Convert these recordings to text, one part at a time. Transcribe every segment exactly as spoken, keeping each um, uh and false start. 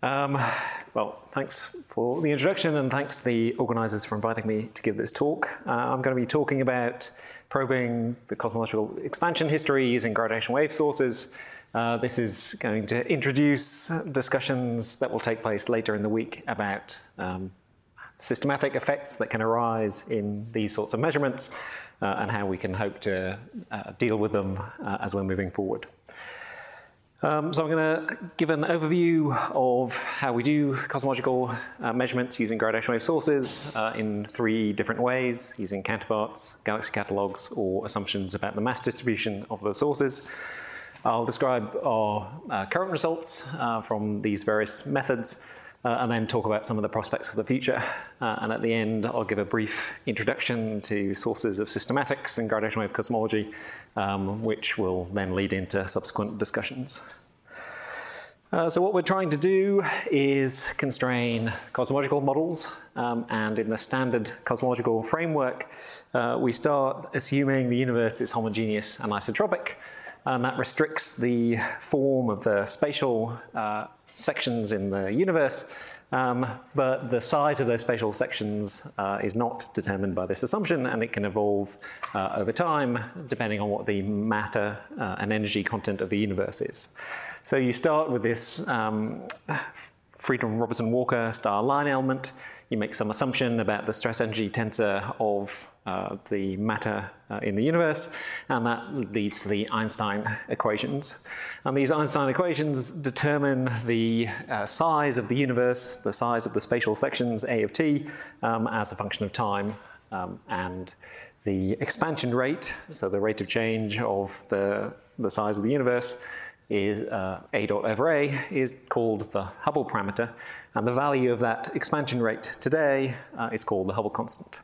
Um, well, thanks for the introduction, and thanks to the organisers for inviting me to give this talk. Uh, I'm going to be talking about probing the cosmological expansion history using gravitational wave sources. Uh, this is going to introduce discussions that will take place later in the week about um, systematic effects that can arise in these sorts of measurements uh, and how we can hope to uh, deal with them uh, as we're moving forward. Um, so I'm going to give an overview of how we do cosmological uh, measurements using gravitational wave sources uh, in three different ways, using counterparts, galaxy catalogues, or assumptions about the mass distribution of the sources. I'll describe our uh, current results uh, from these various methods, uh, and then talk about some of the prospects for the future. Uh, and at the end, I'll give a brief introduction to sources of systematics in gravitational wave cosmology, um, which will then lead into subsequent discussions. Uh, so what we're trying to do is constrain cosmological models, um, and in the standard cosmological framework, uh, we start assuming the universe is homogeneous and isotropic, and that restricts the form of the spatial uh, sections in the universe, um, but the size of those spatial sections uh, is not determined by this assumption, and it can evolve uh, over time depending on what the matter uh, and energy content of the universe is. So you start with this um, Friedmann-Robertson-Walker star line element. You make some assumption about the stress energy tensor of uh, the matter uh, in the universe, and that leads to the Einstein equations. And these Einstein equations determine the uh, size of the universe, the size of the spatial sections A of t, um, as a function of time, um, and the expansion rate, so the rate of change of the, the size of the universe, is uh, A dot over A is called the Hubble parameter, and the value of that expansion rate today uh, is called the Hubble constant.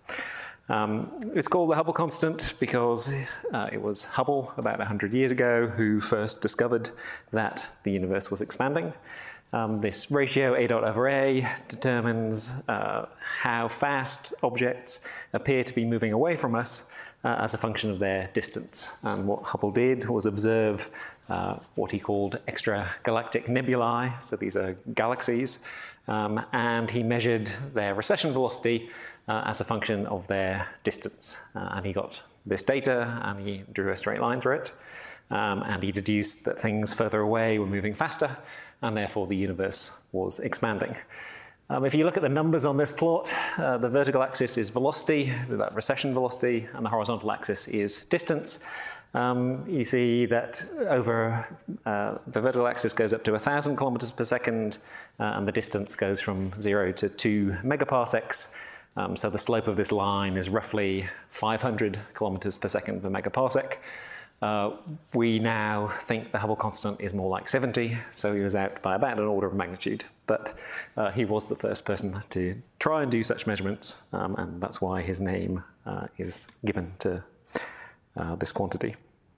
Um, it's called the Hubble constant because uh, it was Hubble about one hundred years ago who first discovered that the universe was expanding. Um, this ratio A dot over A determines uh, how fast objects appear to be moving away from us uh, as a function of their distance. And what Hubble did was observe Uh, what he called extragalactic nebulae, so these are galaxies, um, and he measured their recession velocity uh, as a function of their distance. Uh, and he got this data, and he drew a straight line through it, um, and he deduced that things further away were moving faster, and therefore the universe was expanding. Um, if you look at the numbers on this plot, uh, the vertical axis is velocity, that recession velocity, and the horizontal axis is distance. Um, you see that over uh, the vertical axis goes up to one thousand kilometers per second, uh, and the distance goes from zero to two megaparsecs. Um, so the slope of this line is roughly five hundred kilometers per second per megaparsec. Uh, we now think the Hubble constant is more like seventy, so he was out by about an order of magnitude. But uh, he was the first person to try and do such measurements, um, and that's why his name uh, is given to Uh, this quantity.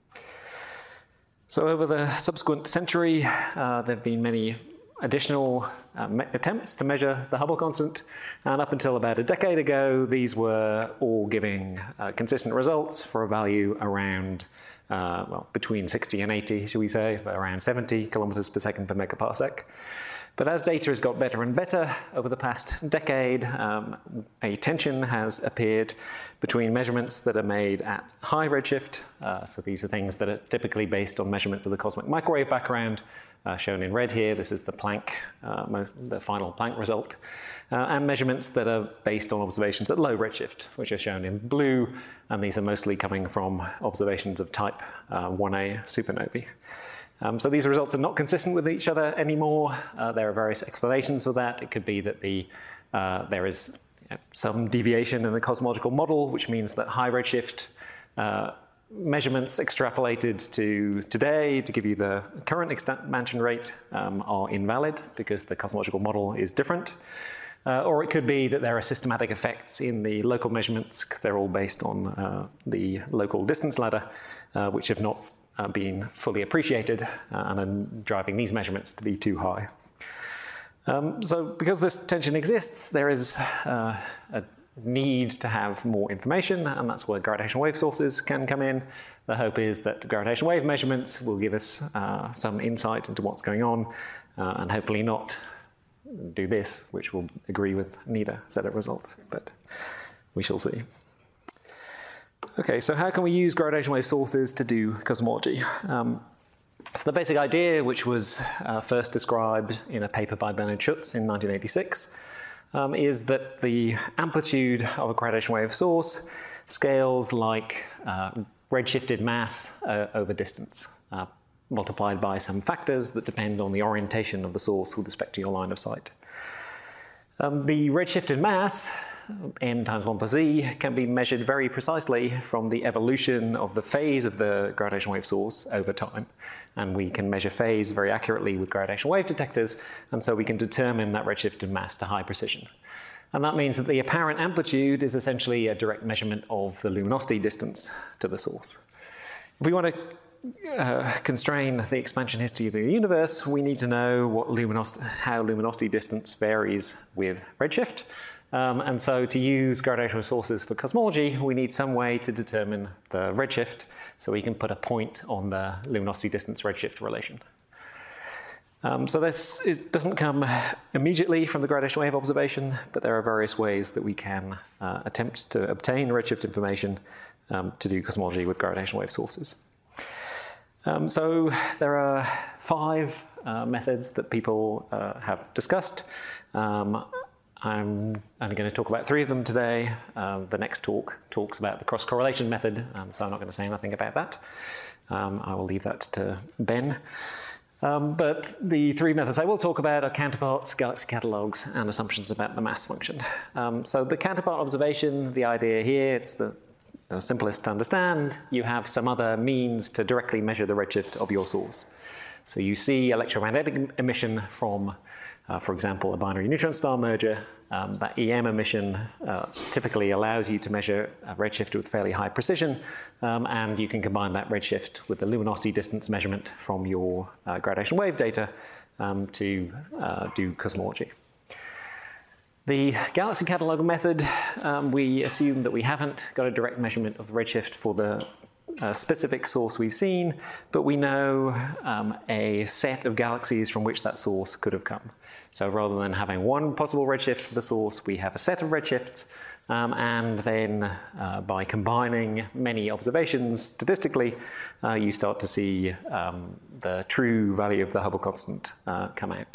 So over the subsequent century, uh, there have been many additional uh, attempts to measure the Hubble constant, and up until about a decade ago, these were all giving uh, consistent results for a value around, uh, well, between sixty and eighty, shall we say, around seventy kilometers per second per megaparsec. But as data has got better and better over the past decade, um, a tension has appeared between measurements that are made at high redshift, uh, so these are things that are typically based on measurements of the cosmic microwave background, uh, shown in red here. This is the Planck, uh, most, the final Planck result, uh, and measurements that are based on observations at low redshift, which are shown in blue, and these are mostly coming from observations of type uh, one A supernovae. Um, so these results are not consistent with each other anymore. Uh, there are various explanations for that. It could be that the, uh, there is you know, some deviation in the cosmological model, which means that high redshift uh, measurements extrapolated to today to give you the current expansion rate um, are invalid because the cosmological model is different. Uh, or it could be that there are systematic effects in the local measurements because they're all based on uh, the local distance ladder, uh, which have not Uh, being fully appreciated uh, and are driving these measurements to be too high. Um, so because this tension exists, there is uh, a need to have more information, and that's where gravitational wave sources can come in. The hope is that gravitational wave measurements will give us uh, some insight into what's going on, uh, and hopefully not do this, which will agree with neither set of results, but we shall see. Okay, so how can we use gravitational wave sources to do cosmology? Um, so the basic idea, which was uh, first described in a paper by Bernard Schutz in nineteen eighty-six, um, is that the amplitude of a gravitational wave source scales like uh, redshifted mass uh, over distance, uh, multiplied by some factors that depend on the orientation of the source with respect to your line of sight. Um, the redshifted mass, n times one plus e, can be measured very precisely from the evolution of the phase of the gravitational wave source over time. And we can measure phase very accurately with gravitational wave detectors, and so we can determine that redshifted mass to high precision. And that means that the apparent amplitude is essentially a direct measurement of the luminosity distance to the source. If we want to uh, constrain the expansion history of the universe, we need to know what luminosity, how luminosity distance varies with redshift. Um, and so to use gravitational sources for cosmology, we need some way to determine the redshift, so we can put a point on the luminosity distance redshift relation. Um, so this is, doesn't come immediately from the gravitational wave observation, but there are various ways that we can uh, attempt to obtain redshift information um, to do cosmology with gravitational wave sources. Um, so there are five uh, methods that people uh, have discussed. Um, I'm only going to talk about three of them today. Um, the next talk talks about the cross-correlation method, um, so I'm not going to say anything about that. Um, I will leave that to Ben. Um, but the three methods I will talk about are counterparts, galaxy catalogues, and assumptions about the mass function. Um, so the counterpart observation, the idea here, it's the, the simplest to understand. You have some other means to directly measure the redshift of your source. So you see electromagnetic emission from, uh, for example, a binary neutron star merger. Um, that E M emission uh, typically allows you to measure a redshift with fairly high precision, um, and you can combine that redshift with the luminosity distance measurement from your uh, gravitational wave data um, to uh, do cosmology. The galaxy catalogue method, um, we assume that we haven't got a direct measurement of redshift for the uh, specific source we've seen, but we know um, a set of galaxies from which that source could have come. So rather than having one possible redshift for the source, we have a set of redshifts, um, and then uh, by combining many observations statistically, uh, you start to see um, the true value of the Hubble constant uh, come out.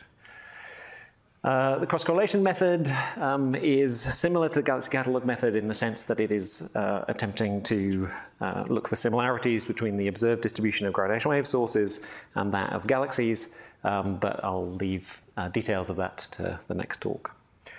Uh, the cross-correlation method um, is similar to the galaxy catalogue method in the sense that it is uh, attempting to uh, look for similarities between the observed distribution of gravitational wave sources and that of galaxies, um, but I'll leave uh, details of that to the next talk.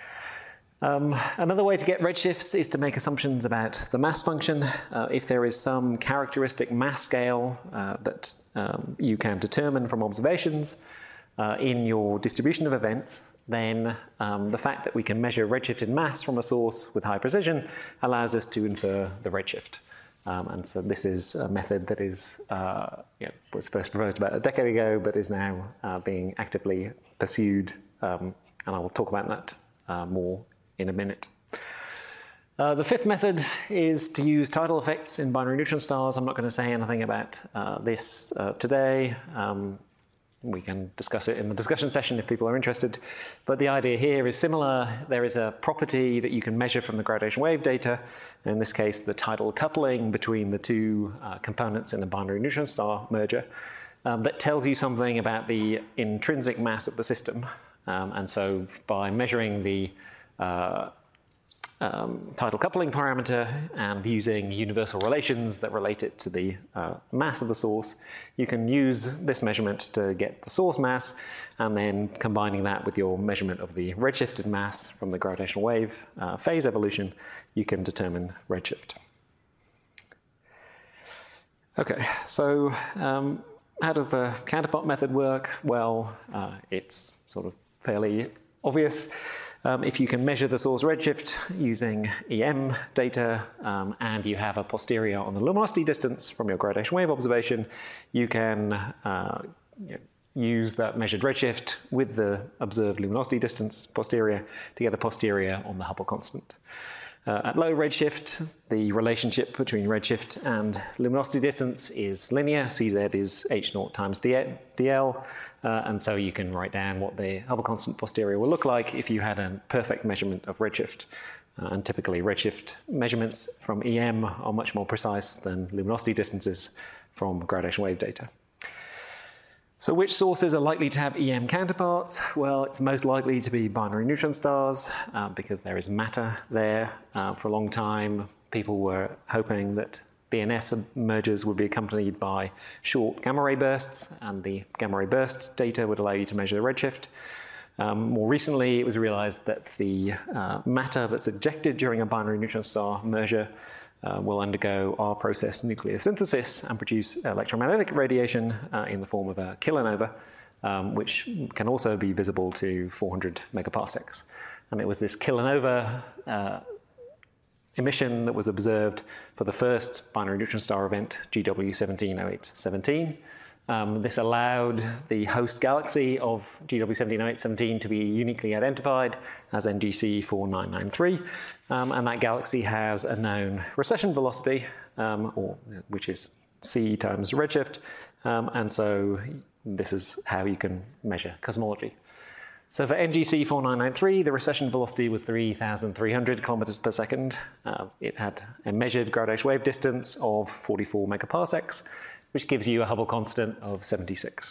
Um, another way to get redshifts is to make assumptions about the mass function. Uh, if there is some characteristic mass scale uh, that um, you can determine from observations uh, in your distribution of events, then um, the fact that we can measure redshifted mass from a source with high precision allows us to infer the redshift. Um, and so this is a method that is, uh, yeah, was first proposed about a decade ago, but is now uh, being actively pursued. Um, and I will talk about that uh, more in a minute. Uh, the fifth method is to use tidal effects in binary neutron stars. I'm not going to say anything about uh, this uh, today. Um, We can discuss it in the discussion session if people are interested. But the idea here is similar. There is a property that you can measure from the gravitational wave data, in this case the tidal coupling between the two uh, components in a binary neutron star merger, um, that tells you something about the intrinsic mass of the system. Um, and so by measuring the uh, Um, tidal coupling parameter and using universal relations that relate it to the uh, mass of the source, you can use this measurement to get the source mass, and then combining that with your measurement of the redshifted mass from the gravitational wave uh, phase evolution, you can determine redshift. Okay, so um, how does the counterpart method work? Well, uh, it's sort of fairly obvious. Um, if you can measure the source redshift using E M data um, and you have a posterior on the luminosity distance from your gravitational wave observation, you can uh, you know, use that measured redshift with the observed luminosity distance posterior to get a posterior on the Hubble constant. Uh, at low redshift, the relationship between redshift and luminosity distance is linear. C Z is h naught times d l, uh, and so you can write down what the Hubble constant posterior will look like if you had a perfect measurement of redshift. Uh, and typically, redshift measurements from E M are much more precise than luminosity distances from gradation wave data. So which sources are likely to have E M counterparts? Well, it's most likely to be binary neutron stars uh, because there is matter there. Uh, for a long time, people were hoping that B N S mergers would be accompanied by short gamma ray bursts, and the gamma ray burst data would allow you to measure the redshift. Um, more recently, it was realized that the uh, matter that's ejected during a binary neutron star merger Uh, will undergo R process nucleosynthesis and produce electromagnetic radiation uh, in the form of a kilonova, um, which can also be visible to four hundred megaparsecs. And it was this kilonova uh, emission that was observed for the first binary neutron star event, G W seventeen oh eight seventeen. Um, this allowed the host galaxy of G W seventeen oh eight seventeen to be uniquely identified as N G C four nine nine three, um, and that galaxy has a known recession velocity, um, or, which is c times redshift, um, and so this is how you can measure cosmology. So for N G C four nine nine three, the recession velocity was three thousand three hundred kilometers per second. Uh, it had a measured gradation wave distance of forty-four megaparsecs, which gives you a Hubble constant of seventy-six.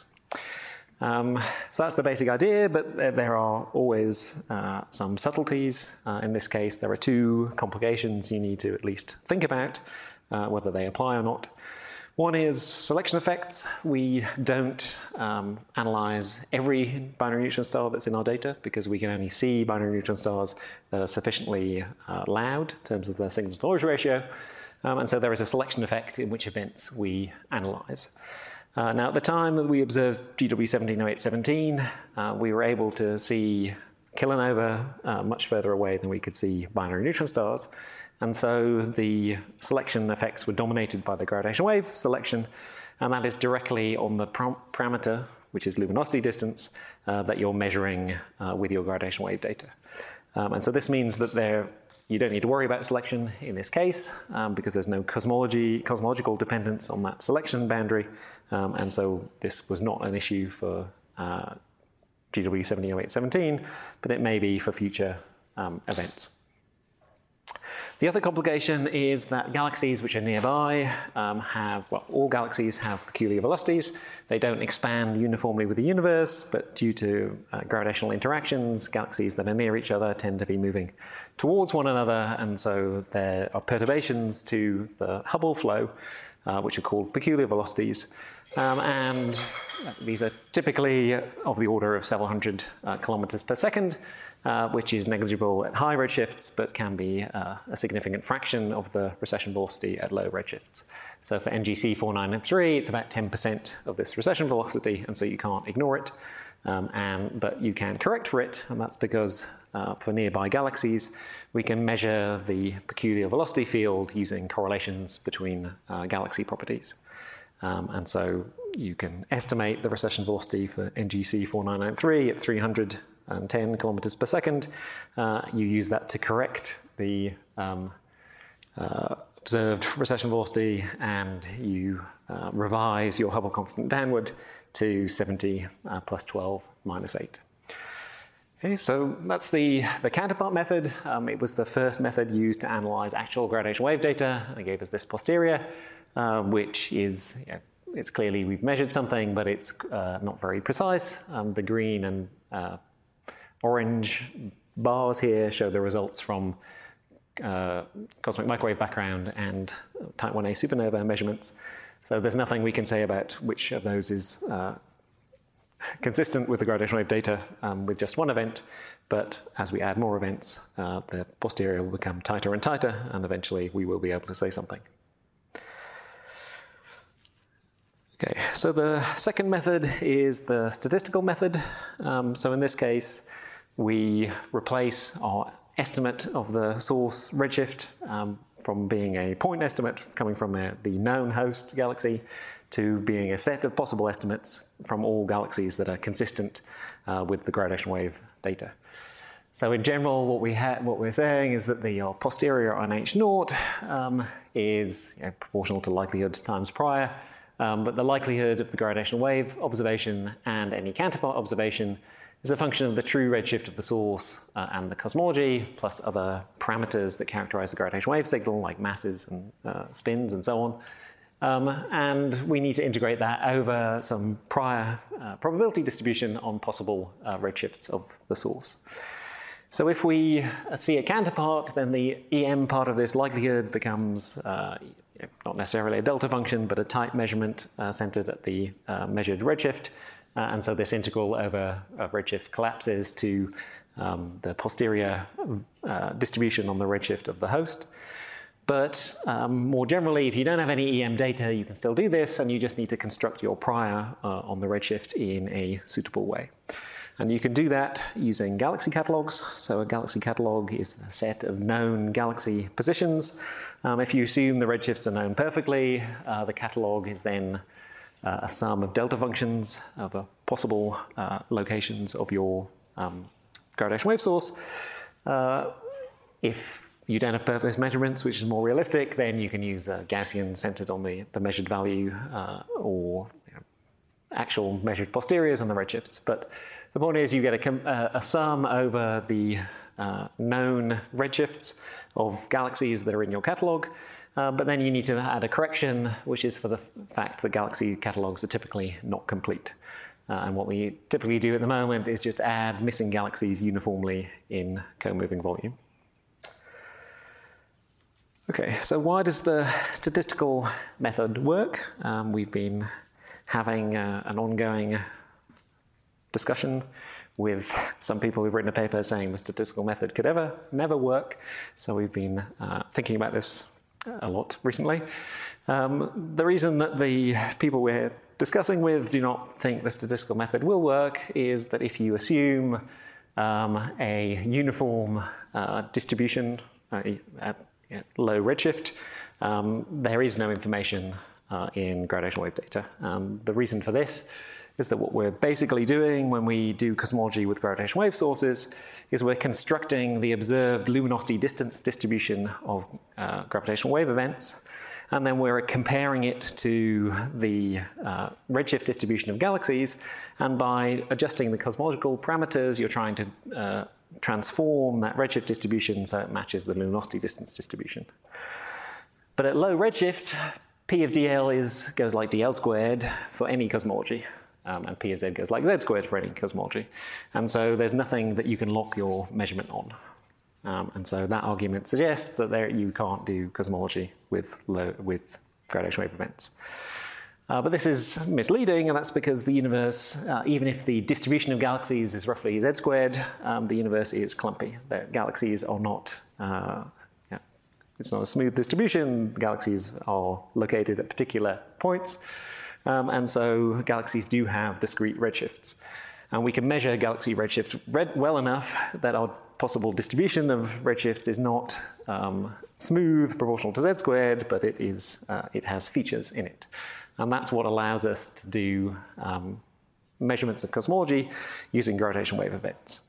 Um, so that's the basic idea, but there are always uh, some subtleties. Uh, in this case, there are two complications you need to at least think about, uh, whether they apply or not. One is selection effects. We don't um, analyze every binary neutron star that's in our data because we can only see binary neutron stars that are sufficiently uh, loud in terms of their signal-to-noise ratio. Um, and so there is a selection effect in which events we analyze. Uh, now, at the time that we observed G W seventeen oh eight seventeen, uh, we were able to see kilonova uh, much further away than we could see binary neutron stars. And so the selection effects were dominated by the gradation wave selection, and that is directly on the parameter, which is luminosity distance, uh, that you're measuring uh, with your gradation wave data. Um, and so this means that there You don't need to worry about selection in this case um, because there's no cosmology, cosmological dependence on that selection boundary, um, and so this was not an issue for uh, G W seventeen oh eight seventeen, but it may be for future um, events. The other complication is that galaxies which are nearby um, have, well, all galaxies have peculiar velocities. They don't expand uniformly with the universe, but due to uh, gravitational interactions, galaxies that are near each other tend to be moving towards one another, and so there are perturbations to the Hubble flow, uh, which are called peculiar velocities. Um, and these are typically of the order of several hundred uh, kilometers per second, uh, which is negligible at high redshifts, but can be uh, a significant fraction of the recession velocity at low redshifts. So for N G C four nine nine three, it's about ten percent of this recession velocity, and so you can't ignore it. Um, and, but you can correct for it, and that's because uh, for nearby galaxies, we can measure the peculiar velocity field using correlations between uh, galaxy properties. Um, and so you can estimate the recession velocity for N G C four nine nine three at three hundred ten kilometers per second. Uh, you use that to correct the um, uh, observed recession velocity, and you uh, revise your Hubble constant downward to seventy uh, plus twelve minus eight. Okay, so that's the, the counterpart method. Um, it was the first method used to analyze actual gradation wave data. It gave us this posterior, uh, which is, you know, it's clearly we've measured something, but it's uh, not very precise. Um, the green and uh, orange bars here show the results from uh, cosmic microwave background and type one A supernova measurements. So there's nothing we can say about which of those is uh, consistent with the gradation wave data um, with just one event, but as we add more events, uh, the posterior will become tighter and tighter, and eventually we will be able to say something. Okay, so the second method is the statistical method. Um, so in this case, we replace our estimate of the source redshift um, from being a point estimate coming from a, the known host galaxy to being a set of possible estimates from all galaxies that are consistent uh, with the gradation wave data. So in general, what, we what we're saying is that the uh, posterior on H naught um, is you know, proportional to likelihood times prior, um, but the likelihood of the gravitational wave observation and any counterpart observation is a function of the true redshift of the source uh, and the cosmology, plus other parameters that characterize the gravitational wave signal, like masses and uh, spins and so on. Um, and we need to integrate that over some prior uh, probability distribution on possible uh, redshifts of the source. So if we see a counterpart, then the E M part of this likelihood becomes uh, not necessarily a delta function, but a type measurement uh, centered at the uh, measured redshift. Uh, and so this integral over uh, redshift collapses to um, the posterior uh, distribution on the redshift of the host. But um, more generally, if you don't have any E M data, you can still do this, and you just need to construct your prior uh, on the redshift in a suitable way. And you can do that using galaxy catalogs. So a galaxy catalog is a set of known galaxy positions. Um, if you assume the redshifts are known perfectly, uh, the catalog is then uh, a sum of delta functions of uh, possible uh, locations of your um, gravitational wave source. Uh, if you don't have perfect measurements, which is more realistic, then you can use uh, Gaussian centered on the, the measured value uh, or you know, actual measured posteriors on the redshifts. But the point is you get a, uh, a sum over the uh, known redshifts of galaxies that are in your catalog, uh, but then you need to add a correction, which is for the fact that galaxy catalogs are typically not complete. Uh, and what we typically do at the moment is just add missing galaxies uniformly in co-moving volume. Okay, so why does the statistical method work? Um, we've been having uh, an ongoing discussion with some people who've written a paper saying the statistical method could ever, never work. So we've been uh, thinking about this a lot recently. Um, the reason that the people we're discussing with do not think the statistical method will work is that if you assume um, a uniform uh, distribution uh, at, at low redshift, um, there is no information uh, in gravitational wave data. Um, the reason for this is that what we're basically doing when we do cosmology with gravitational wave sources is we're constructing the observed luminosity distance distribution of uh, gravitational wave events, and then we're comparing it to the uh, redshift distribution of galaxies, and by adjusting the cosmological parameters, you're trying to uh, transform that redshift distribution so it matches the luminosity distance distribution. But at low redshift, P of dl is, goes like dl squared for any cosmology. Um, and P of z goes like z squared for any cosmology. And so there's nothing that you can lock your measurement on. Um, and so that argument suggests that there you can't do cosmology with, low, with gravitational wave events. Uh, but this is misleading, and that's because the universe, uh, even if the distribution of galaxies is roughly z squared, um, the universe is clumpy. The galaxies are not, uh, yeah, it's not a smooth distribution. Galaxies are located at particular points. Um, and so galaxies do have discrete redshifts. And we can measure galaxy redshift red well enough that our possible distribution of redshifts is not um, smooth, proportional to z squared, but it, is, uh, it has features in it. And that's what allows us to do um, measurements of cosmology using gravitational wave events.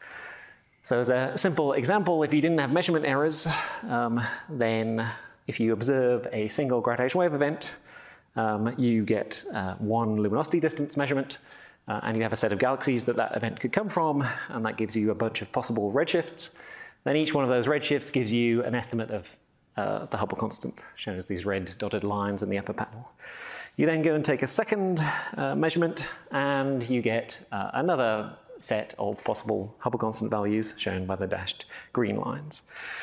So as a simple example, if you didn't have measurement errors, um, then if you observe a single gravitational wave event, Um, you get uh, one luminosity distance measurement, uh, and you have a set of galaxies that that event could come from, and that gives you a bunch of possible redshifts. Then each one of those redshifts gives you an estimate of uh, the Hubble constant, shown as these red dotted lines in the upper panel. You then go and take a second uh, measurement, and you get uh, another set of possible Hubble constant values, shown by the dashed green lines.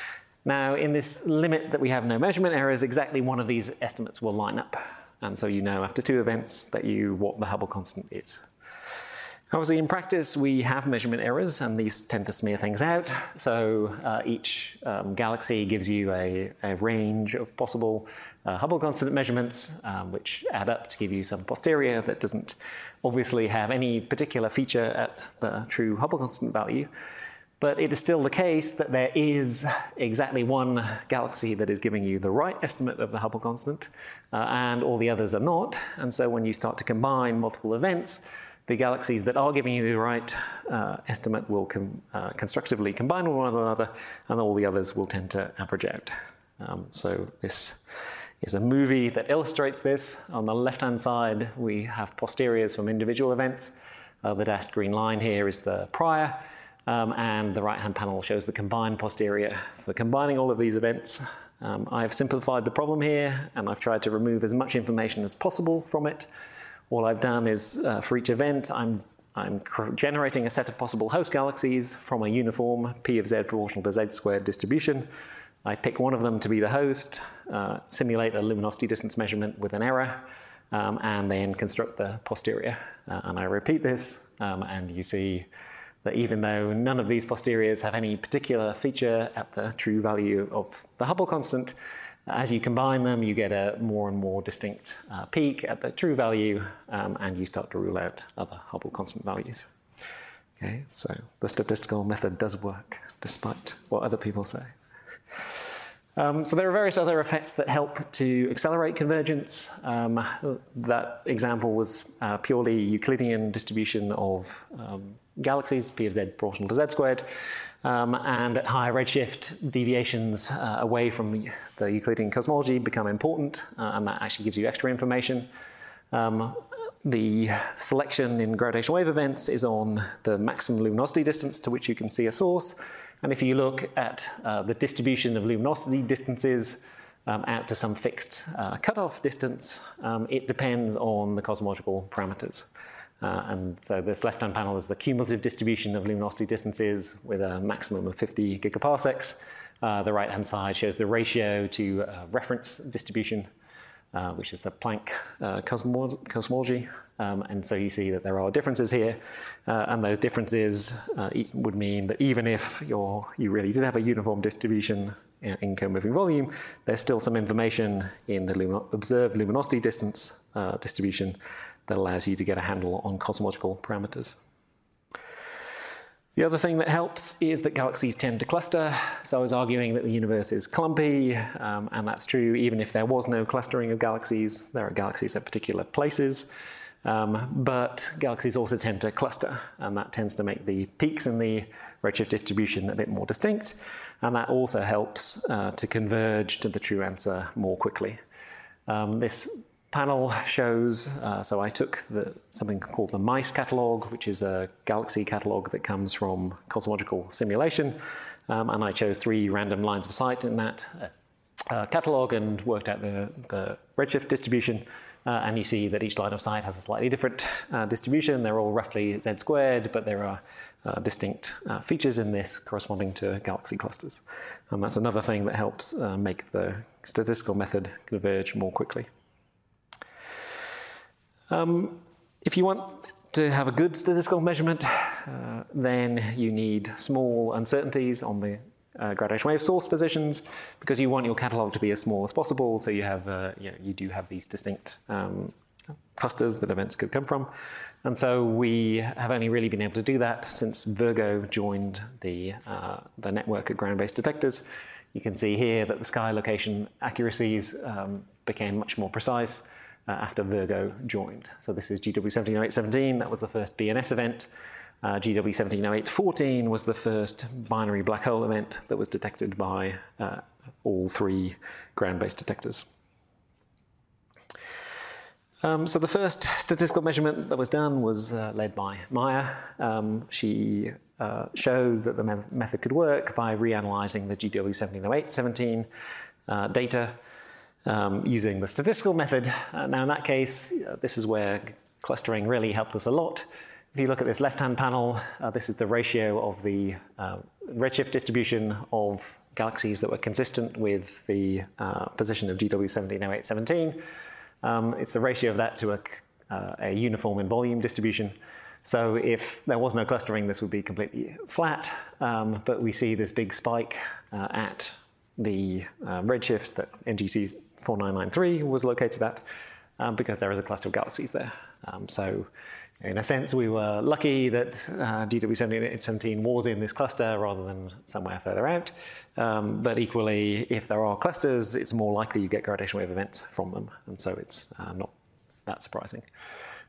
Now, in this limit that we have no measurement errors, exactly one of these estimates will line up. And so you know after two events that you what the Hubble constant is. Obviously, in practice, we have measurement errors, and these tend to smear things out. So uh, each um, galaxy gives you a, a range of possible uh, Hubble constant measurements, um, which add up to give you some posterior that doesn't obviously have any particular feature at the true Hubble constant value. But it is still the case that there is exactly one galaxy that is giving you the right estimate of the Hubble constant, uh, and all the others are not. And so when you start to combine multiple events, the galaxies that are giving you the right uh, estimate will com uh, constructively combine with one another, and all the others will tend to average out. Um, so this is a movie that illustrates this. On the left-hand side, we have posteriors from individual events. Uh, the dashed green line here is the prior, um, and the right-hand panel shows the combined posterior for combining all of these events. Um, I have simplified the problem here, and I've tried to remove as much information as possible from it. All I've done is, uh, for each event, I'm, I'm generating a set of possible host galaxies from a uniform P of z proportional to z squared distribution. I pick one of them to be the host, uh, simulate a luminosity distance measurement with an error, um, and then construct the posterior. Uh, and I repeat this, um, and you see that even though none of these posteriors have any particular feature at the true value of the Hubble constant, as you combine them, you get a more and more distinct uh, peak at the true value, um, and you start to rule out other Hubble constant values. Okay, so the statistical method does work, despite what other people say. Um, so there are various other effects that help to accelerate convergence. Um, that example was uh, purely Euclidean distribution of um, galaxies, P of z proportional to z squared. Um, and at higher redshift, deviations uh, away from the Euclidean cosmology become important, uh, and that actually gives you extra information. Um, the selection in gravitational wave events is on the maximum luminosity distance to which you can see a source. And if you look at uh, the distribution of luminosity distances um, out to some fixed uh, cutoff distance, um, it depends on the cosmological parameters. Uh, and so this left-hand panel is the cumulative distribution of luminosity distances with a maximum of fifty gigaparsecs. Uh, the right-hand side shows the ratio to uh, reference distribution, uh, which is the Planck uh, cosmo cosmology. Um, and so you see that there are differences here, uh, and those differences uh, e would mean that even if you're, you really did have a uniform distribution in co-moving volume, there's still some information in the lumin observed luminosity distance uh, distribution that allows you to get a handle on cosmological parameters. The other thing that helps is that galaxies tend to cluster. So I was arguing that the universe is clumpy, um, and that's true even if there was no clustering of galaxies. There are galaxies at particular places, um, but galaxies also tend to cluster, and that tends to make the peaks in the redshift distribution a bit more distinct, and that also helps uh, to converge to the true answer more quickly. Um, this panel shows, uh, so I took the, something called the MICE catalog, which is a galaxy catalog that comes from cosmological simulation, um, and I chose three random lines of sight in that uh, catalog and worked out the, the redshift distribution, uh, and you see that each line of sight has a slightly different uh, distribution. They're all roughly z squared, but there are uh, distinct uh, features in this corresponding to galaxy clusters. And that's another thing that helps uh, make the statistical method converge more quickly. Um, if you want to have a good statistical measurement, uh, then you need small uncertainties on the uh, gravitational wave source positions, because you want your catalog to be as small as possible, so you have, uh, you know, you do have these distinct um, clusters that events could come from. And so we have only really been able to do that since Virgo joined the, uh, the network of ground-based detectors. You can see here that the sky location accuracies um, became much more precise Uh, after Virgo joined. So this is G W seventeen oh eight seventeen, that was the first B N S event. Uh, G W seventeen oh eight fourteen was the first binary black hole event that was detected by uh, all three ground-based detectors. Um, so the first statistical measurement that was done was uh, led by Maya. Um, she uh, showed that the me method could work by reanalyzing the G W seventeen oh eight seventeen uh, data Um, using the statistical method. Uh, now in that case, uh, this is where clustering really helped us a lot. If you look at this left-hand panel, uh, this is the ratio of the uh, redshift distribution of galaxies that were consistent with the uh, position of G W seventeen oh eight seventeen. Um, it's the ratio of that to a, uh, a uniform in volume distribution. So if there was no clustering, this would be completely flat, um, but we see this big spike uh, at the uh, redshift that N G C four nine nine three was located at, um, because there is a cluster of galaxies there. Um, so in a sense, we were lucky that uh, G W seventeen oh eight seventeen was in this cluster rather than somewhere further out. Um, but equally, if there are clusters, it's more likely you get gravitational wave events from them. And so it's uh, not that surprising.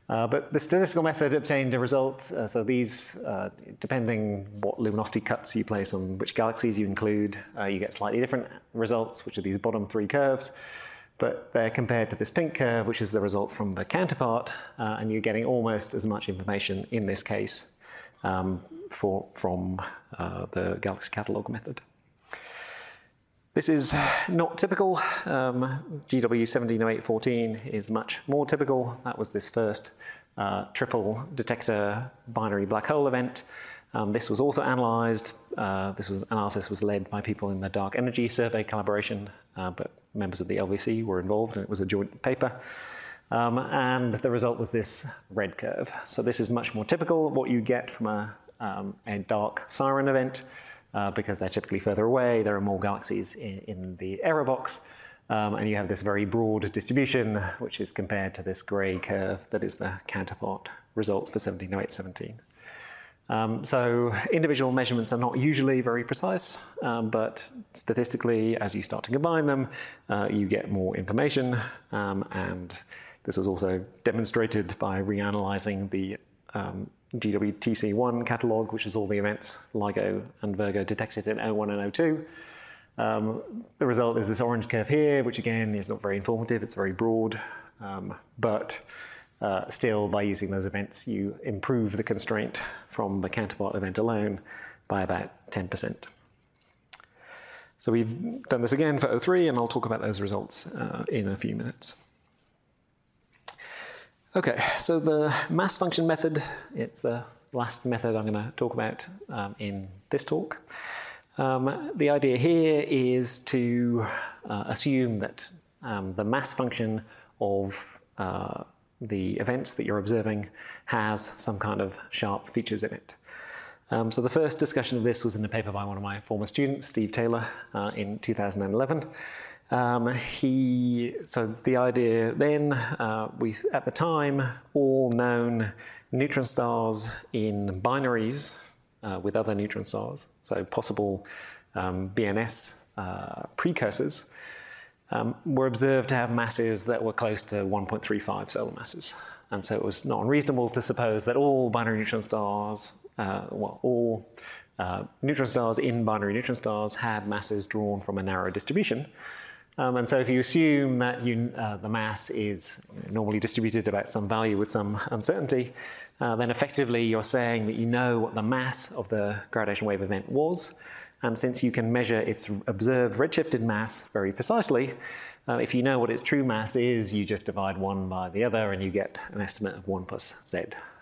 Uh, but the statistical method obtained a result. Uh, so these, uh, depending what luminosity cuts you place on which galaxies you include, uh, you get slightly different results, which are these bottom three curves. But they're compared to this pink curve, which is the result from the counterpart, uh, and you're getting almost as much information in this case um, for, from uh, the galaxy catalog method. This is not typical. Um, G W seventeen oh eight fourteen is much more typical. That was this first uh, triple detector binary black hole event. Um, this was also analyzed. Uh, this was, analysis was led by people in the Dark Energy Survey collaboration, uh, but members of the L V C were involved, and it was a joint paper. Um, and the result was this red curve. So this is much more typical, what you get from a, um, a dark siren event. Uh, because they're typically further away, there are more galaxies in, in the error box, um, and you have this very broad distribution, which is compared to this grey curve that is the counterpart result for seventeen oh eight seventeen. Um, so individual measurements are not usually very precise, um, but statistically, as you start to combine them, uh, you get more information, um, and this was also demonstrated by reanalyzing the um, G W T C one catalog, which is all the events LIGO and Virgo detected in oh one and oh two. Um, the result is this orange curve here, which again is not very informative, it's very broad, um, but uh, still by using those events you improve the constraint from the counterpart event alone by about ten percent. So we've done this again for oh three, and I'll talk about those results uh, in a few minutes. Okay, so the mass function method, it's the last method I'm going to talk about um, in this talk. Um, the idea here is to uh, assume that um, the mass function of uh, the events that you're observing has some kind of sharp features in it. Um, so the first discussion of this was in a paper by one of my former students, Steve Taylor, uh, in two thousand eleven. Um, he, so the idea then, uh, we, at the time, all known neutron stars in binaries uh, with other neutron stars, so possible um, B N S uh, precursors, um, were observed to have masses that were close to one point three five solar masses. And so it was not unreasonable to suppose that all binary neutron stars, uh, well, all uh, neutron stars in binary neutron stars had masses drawn from a narrow distribution. Um, and so if you assume that you, uh, the mass is normally distributed about some value with some uncertainty, uh, then effectively you're saying that you know what the mass of the gravitational wave event was. And since you can measure its observed redshifted mass very precisely, uh, if you know what its true mass is, you just divide one by the other and you get an estimate of one plus z.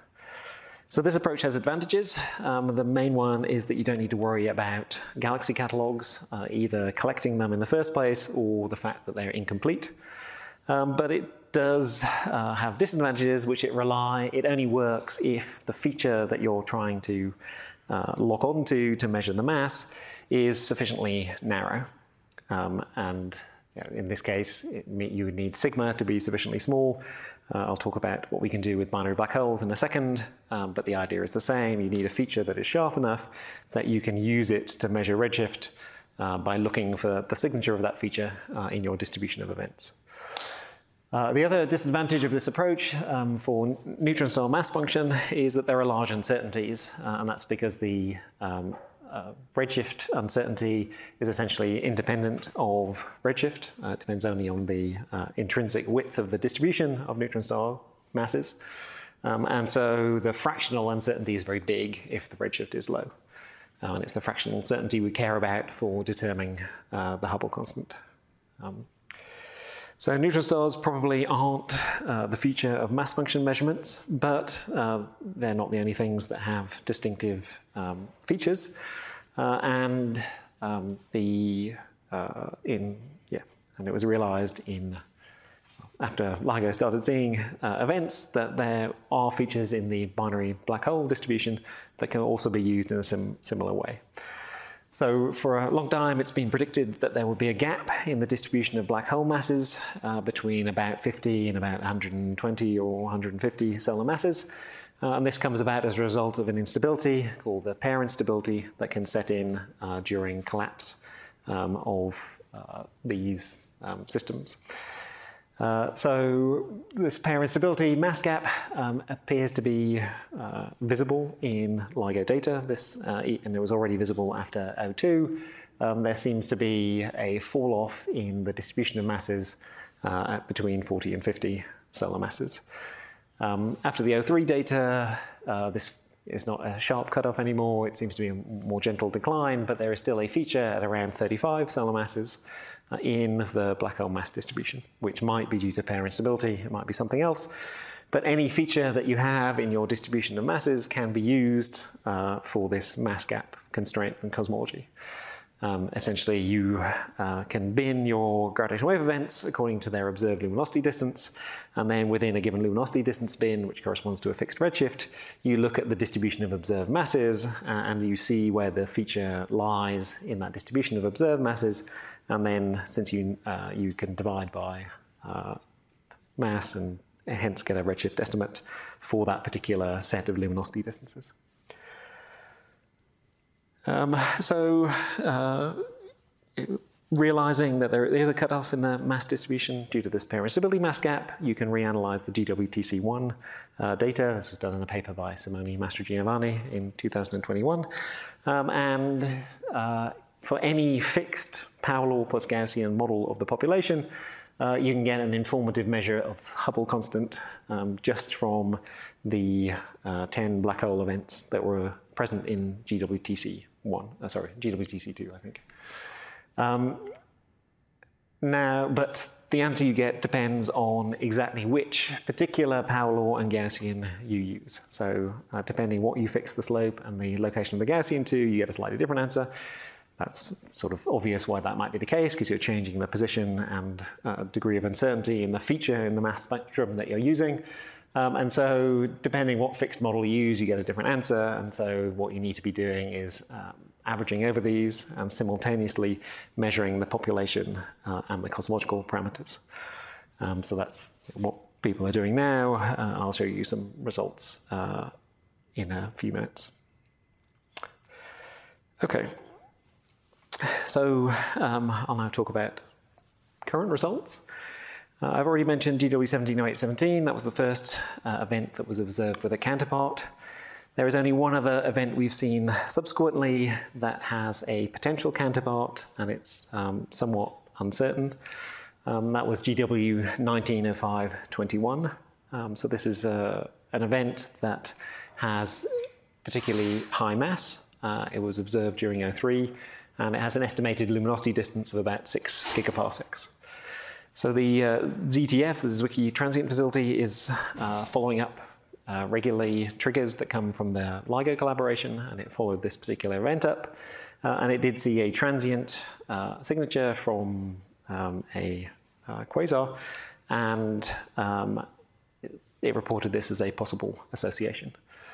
So this approach has advantages. Um, the main one is that you don't need to worry about galaxy catalogs, uh, either collecting them in the first place or the fact that they're incomplete. Um, but it does uh, have disadvantages, which it rely, it only works if the feature that you're trying to uh, lock onto to measure the mass is sufficiently narrow. Um, and you know, in this case, it, you would need sigma to be sufficiently small. Uh, I'll talk about what we can do with binary black holes in a second, um, but the idea is the same. You need a feature that is sharp enough that you can use it to measure redshift uh, by looking for the signature of that feature uh, in your distribution of events. Uh, the other disadvantage of this approach um, for neutron star mass function is that there are large uncertainties, uh, and that's because the um, Uh, redshift uncertainty is essentially independent of redshift. Uh, it depends only on the uh, intrinsic width of the distribution of neutron star masses. Um, and so the fractional uncertainty is very big if the redshift is low. Uh, and it's the fractional uncertainty we care about for determining uh, the Hubble constant. Um, so neutron stars probably aren't uh, the feature of mass function measurements, but uh, they're not the only things that have distinctive um, features. Uh, and um, the uh, in yeah, and it was realized in after LIGO started seeing uh, events that there are features in the binary black hole distribution that can also be used in a sim similar way. So for a long time, it's been predicted that there will be a gap in the distribution of black hole masses uh, between about fifty and about one hundred twenty or one hundred fifty solar masses. Uh, and this comes about as a result of an instability called the pair instability that can set in uh, during collapse um, of uh, these um, systems. Uh, so this pair instability mass gap um, appears to be uh, visible in LIGO data. This, uh, and it was already visible after O two. Um, there seems to be a fall off in the distribution of masses uh, at between forty and fifty solar masses. Um, after the O three data, uh, this is not a sharp cutoff anymore. It seems to be a more gentle decline, but there is still a feature at around thirty-five solar masses uh, in the black hole mass distribution, which might be due to pair instability. It might be something else. But any feature that you have in your distribution of masses can be used uh, for this mass gap constraint in cosmology. Um, essentially, you uh, can bin your gravitational wave events according to their observed luminosity distance, and then within a given luminosity distance bin, which corresponds to a fixed redshift, you look at the distribution of observed masses, uh, and you see where the feature lies in that distribution of observed masses, and then since you, uh, you can divide by uh, mass and hence get a redshift estimate for that particular set of luminosity distances. Um, so, uh, it, realizing that there is a cutoff in the mass distribution due to this pair instability mass gap, you can reanalyze the G W T C one uh, data. This was done in a paper by Simone Mastrogiovanni in two thousand twenty-one. Um, and uh, for any fixed power law plus Gaussian model of the population, uh, you can get an informative measure of Hubble constant um, just from the uh, ten black hole events that were present in G W T C one, uh, sorry, G W T C two, I think. Um, now, but the answer you get depends on exactly which particular power law and Gaussian you use. So uh, depending what you fix the slope and the location of the Gaussian to, you get a slightly different answer. That's sort of obvious why that might be the case, because you're changing the position and uh, degree of uncertainty in the feature in the mass spectrum that you're using. Um, and so depending what fixed model you use, you get a different answer. And so what you need to be doing is um, averaging over these and simultaneously measuring the population uh, and the cosmological parameters. Um, so that's what people are doing now. Uh, I'll show you some results uh, in a few minutes. Okay. So um, I'll now talk about current results. Uh, I've already mentioned G W one seven oh eight one seven. That was the first uh, event that was observed with a counterpart. There is only one other event we've seen subsequently that has a potential counterpart, and it's um, somewhat uncertain. Um, that was G W nineteen oh five twenty-one. Um, so this is uh, an event that has particularly high mass. Uh, it was observed during O three, and it has an estimated luminosity distance of about six gigaparsecs. So the uh, Z T F, the Zwicky Transient Facility, is uh, following up uh, regularly triggers that come from the LIGO collaboration, and it followed this particular event up. Uh, and it did see a transient uh, signature from um, a uh, quasar, and um, it, it reported this as a possible association.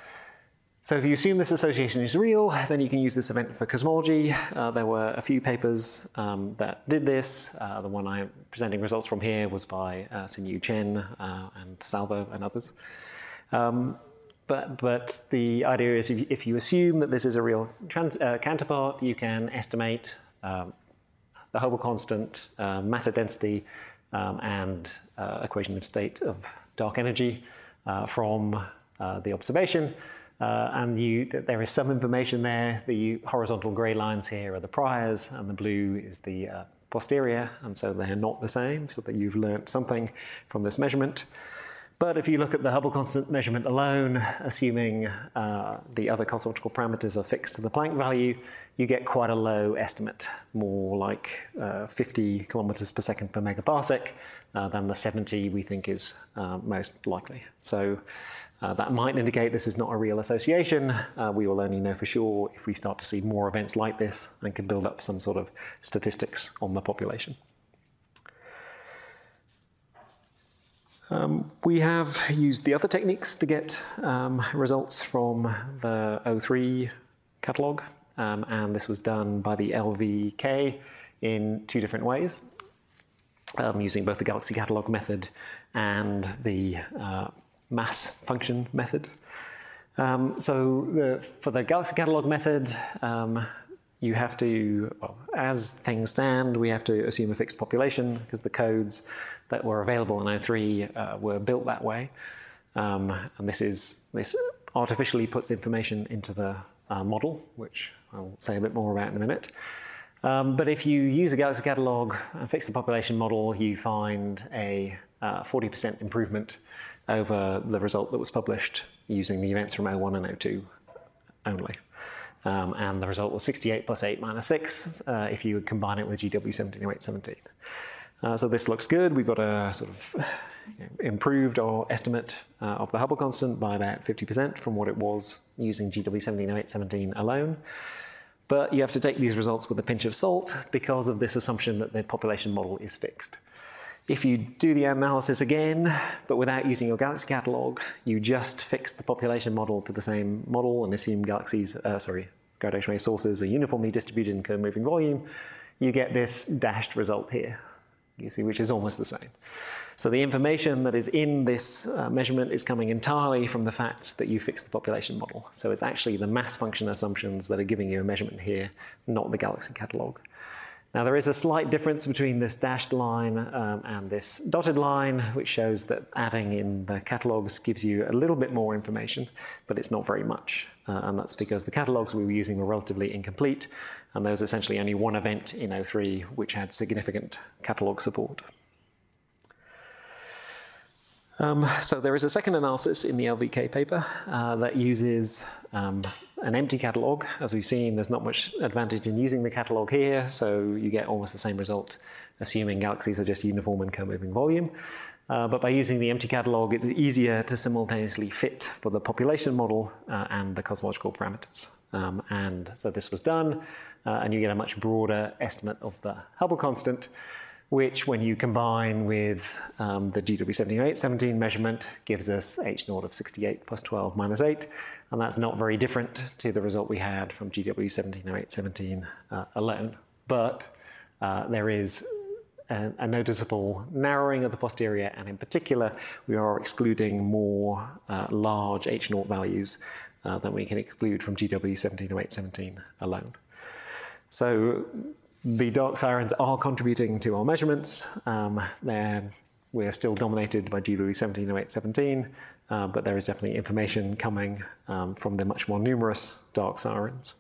So if you assume this association is real, then you can use this event for cosmology. Uh, there were a few papers um, that did this. Uh, the one I'm presenting results from here was by uh, Sinyu Chen uh, and Salvo and others. Um, but, but the idea is if you, if you assume that this is a real trans, uh, counterpart, you can estimate um, the Hubble constant, uh, matter density, um, and uh, equation of state of dark energy uh, from uh, the observation. Uh, and you, there is some information there. The horizontal grey lines here are the priors, and the blue is the uh, posterior, and so they're not the same, so that you've learnt something from this measurement. But if you look at the Hubble constant measurement alone, assuming uh, the other cosmological parameters are fixed to the Planck value, you get quite a low estimate, more like uh, fifty kilometers per second per megaparsec uh, than the seventy we think is uh, most likely. So Uh, that might indicate this is not a real association. Uh, we will only know for sure if we start to see more events like this and can build up some sort of statistics on the population. Um, we have used the other techniques to get um, results from the O three catalogue, um, and this was done by the L V K in two different ways, um, using both the galaxy catalogue method and the uh, mass function method. Um, so the, for the galaxy catalogue method, um, you have to, well, as things stand, we have to assume a fixed population because the codes that were available in O three uh, were built that way. Um, and this is this artificially puts information into the uh, model, which I'll say a bit more about in a minute. Um, but if you use a Galaxy catalog and fix the population model, you find a forty percent uh, improvement over the result that was published using the events from O one and O two only. Um, and the result was sixty-eight plus eight minus six uh, if you combine it with G W seventeen oh eight seventeen. Uh, so this looks good. We've got a sort of you know, improved our estimate uh, of the Hubble constant by about fifty percent from what it was using G W seventeen oh eight seventeen alone. But you have to take these results with a pinch of salt because of this assumption that the population model is fixed. If you do the analysis again, but without using your Galaxy catalog, you just fix the population model to the same model and assume galaxies, uh, sorry, gradation wave sources are uniformly distributed in co-moving volume, you get this dashed result here, you see, which is almost the same. So the information that is in this uh, measurement is coming entirely from the fact that you fixed the population model. So it's actually the mass function assumptions that are giving you a measurement here, not the Galaxy catalog. Now there is a slight difference between this dashed line um, and this dotted line, which shows that adding in the catalogs gives you a little bit more information, but it's not very much. Uh, and that's because the catalogs we were using were relatively incomplete, and there was essentially only one event in O three which had significant catalog support. Um, so there is a second analysis in the L V K paper uh, that uses um, an empty catalog. As we've seen, there's not much advantage in using the catalog here, so you get almost the same result, assuming galaxies are just uniform in co-moving volume. Uh, but by using the empty catalog, it's easier to simultaneously fit for the population model uh, and the cosmological parameters. Um, and so this was done, uh, and you get a much broader estimate of the Hubble constant, which when you combine with um, the G W seventeen oh eight seventeen measurement gives us H naught of sixty-eight plus twelve minus eight, and that's not very different to the result we had from G W seventeen oh eight seventeen uh, alone. But uh, there is a, a noticeable narrowing of the posterior, and in particular, we are excluding more uh, large H naught values uh, than we can exclude from G W seventeen oh eight seventeen alone. So the dark sirens are contributing to our measurements. Um, we're still dominated by G W seventeen oh eight seventeen, uh, but there is definitely information coming um, from the much more numerous dark sirens.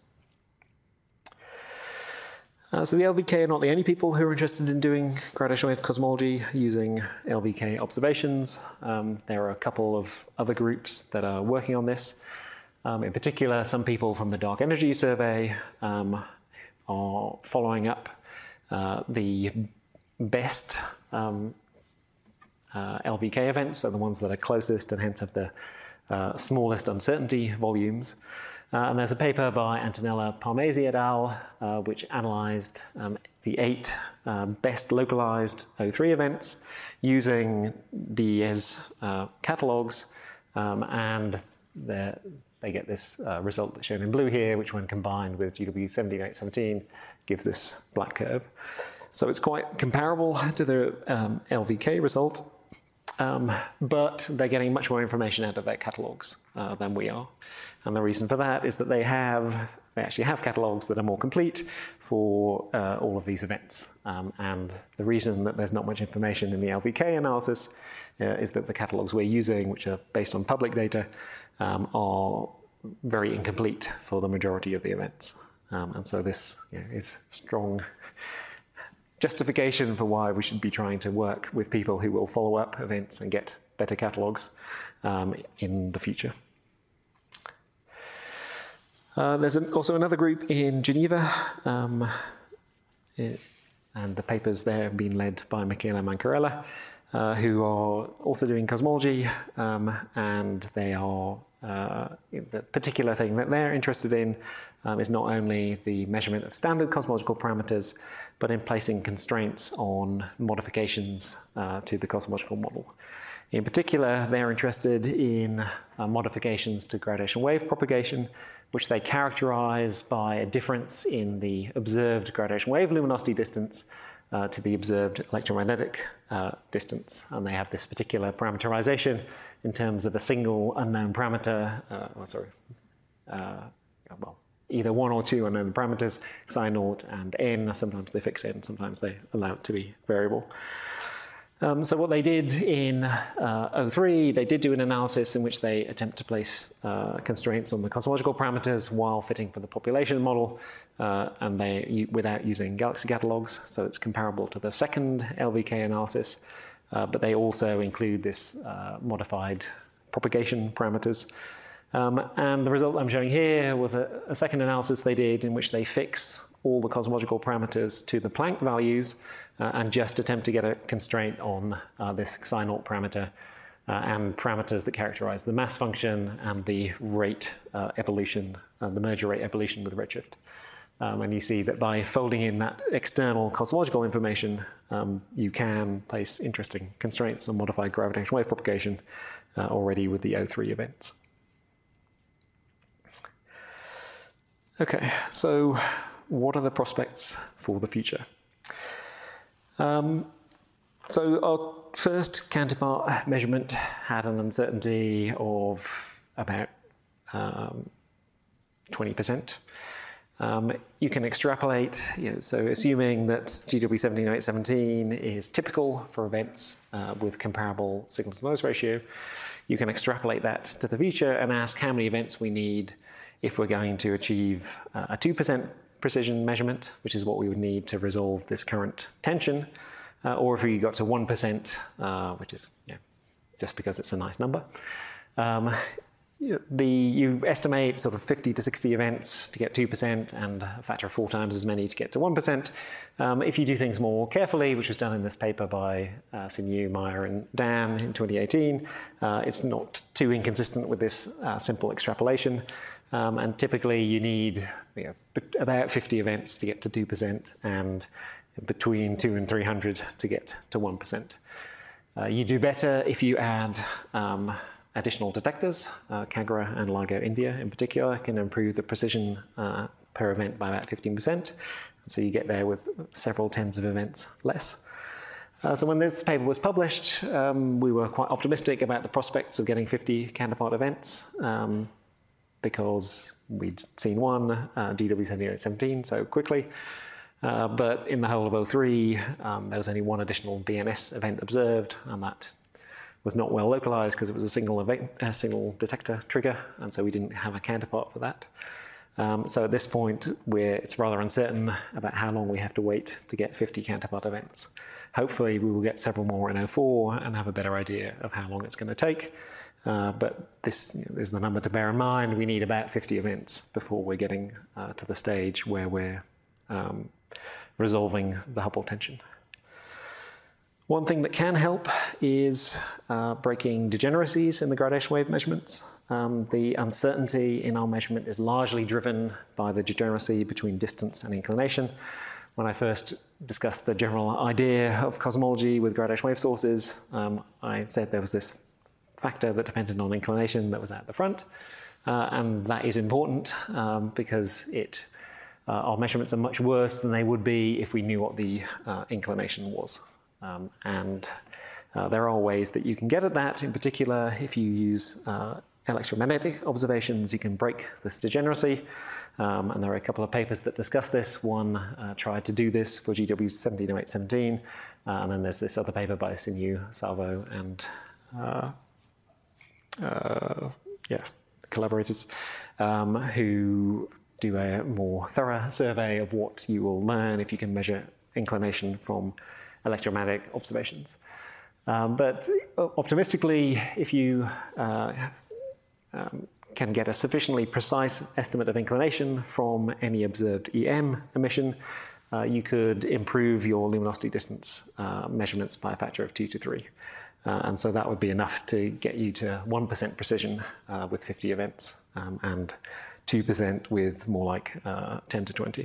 Uh, so the L V K are not the only people who are interested in doing gradation wave cosmology using L V K observations. Um, there are a couple of other groups that are working on this. Um, in particular, some people from the Dark Energy Survey um, are following up uh, the best um, uh, L V K events, so the ones that are closest and hence have the uh, smallest uncertainty volumes. Uh, and there's a paper by Antonella Parmesi et al., uh, which analyzed um, the eight uh, best localized O three events using D E S uh, catalogs, um, and they get this uh, result that's shown in blue here, which when combined with G W seventeen oh eight seventeen gives this black curve. So it's quite comparable to the um, L V K result, um, but they're getting much more information out of their catalogs uh, than we are. And the reason for that is that they have, they actually have catalogs that are more complete for uh, all of these events. Um, and the reason that there's not much information in the L V K analysis uh, is that the catalogs we're using, which are based on public data, um, are very incomplete for the majority of the events. Um, and so this you know, is strong justification for why we should be trying to work with people who will follow up events and get better catalogs um, in the future. Uh, there's an, also another group in Geneva, um, it, and the papers there have been led by Michele Mancarella, uh, who are also doing cosmology, um, and they are, uh, the particular thing that they're interested in um, is not only the measurement of standard cosmological parameters, but in placing constraints on modifications uh, to the cosmological model. In particular, they're interested in uh, modifications to gradation wave propagation, which they characterize by a difference in the observed gradation wave luminosity distance uh, to the observed electromagnetic uh, distance. And they have this particular parameterization in terms of a single unknown parameter, uh, oh, sorry, uh, well, either one or two unknown parameters, psi naught and n. Sometimes they fix n, sometimes they allow it to be variable. Um, so what they did in uh, oh three, they did do an analysis in which they attempt to place uh, constraints on the cosmological parameters while fitting for the population model, uh, and they without using galaxy catalogs. So it's comparable to the second L V K analysis, uh, but they also include this uh, modified propagation parameters. Um, and the result I'm showing here was a, a second analysis they did in which they fix all the cosmological parameters to the Planck values uh, and just attempt to get a constraint on uh, this psi naught parameter uh, and parameters that characterize the mass function and the rate uh, evolution, uh, the merger rate evolution with redshift. Um, and you see that by folding in that external cosmological information, um, you can place interesting constraints on modified gravitational wave propagation uh, already with the oh three events. Okay, so what are the prospects for the future? Um, so our first counterpart measurement had an uncertainty of about um, twenty percent. Um, you can extrapolate, you know, so assuming that G W one seven oh eight one seven is typical for events uh, with comparable signal-to-noise ratio, you can extrapolate that to the future and ask how many events we need if we're going to achieve uh, a two percent precision measurement, which is what we would need to resolve this current tension, uh, or if we got to one percent, uh, which is you know, just because it's a nice number. Um, the, you estimate sort of fifty to sixty events to get two percent and a factor of four times as many to get to one percent. Um, if you do things more carefully, which was done in this paper by uh, Sinyu, Meyer, and Dan in twenty eighteen, uh, it's not too inconsistent with this uh, simple extrapolation. Um, and typically you need you know, about fifty events to get to two percent and between two and three hundred to get to one percent. Uh, you do better if you add um, additional detectors. uh, Kagra and LIGO India in particular can improve the precision uh, per event by about fifteen percent. So you get there with several tens of events less. Uh, so when this paper was published, um, we were quite optimistic about the prospects of getting fifty counterpart events. Um, because we'd seen one, uh, G W one seven oh eight one seven, so quickly. Uh, but in the whole of oh three, um, there was only one additional B N S event observed, and that was not well localized because it was a single, event, a single detector trigger, and so we didn't have a counterpart for that. Um, so at this point, we're, it's rather uncertain about how long we have to wait to get fifty counterpart events. Hopefully, we will get several more in oh four and have a better idea of how long it's going to take. Uh, but this you know, is the number to bear in mind. We need about fifty events before we're getting uh, to the stage where we're um, resolving the Hubble tension. One thing that can help is uh, breaking degeneracies in the gradation wave measurements. Um, the uncertainty in our measurement is largely driven by the degeneracy between distance and inclination. When I first discussed the general idea of cosmology with gradation wave sources, um, I said there was this factor that depended on inclination that was at the front, uh, and that is important um, because it, uh, our measurements are much worse than they would be if we knew what the uh, inclination was. Um, and uh, there are ways that you can get at that. In particular, if you use uh, electromagnetic observations, you can break this degeneracy. Um, and there are a couple of papers that discuss this. One uh, tried to do this for G W one seven oh eight one seven, uh, and then there's this other paper by Sinyu, Salvo, and uh, Uh, yeah, collaborators um, who do a more thorough survey of what you will learn if you can measure inclination from electromagnetic observations. Um, but optimistically, if you uh, um, can get a sufficiently precise estimate of inclination from any observed E M emission, uh, you could improve your luminosity distance uh, measurements by a factor of two to three. Uh, and so that would be enough to get you to one percent precision uh, with fifty events um, and two percent with more like uh, ten to twenty.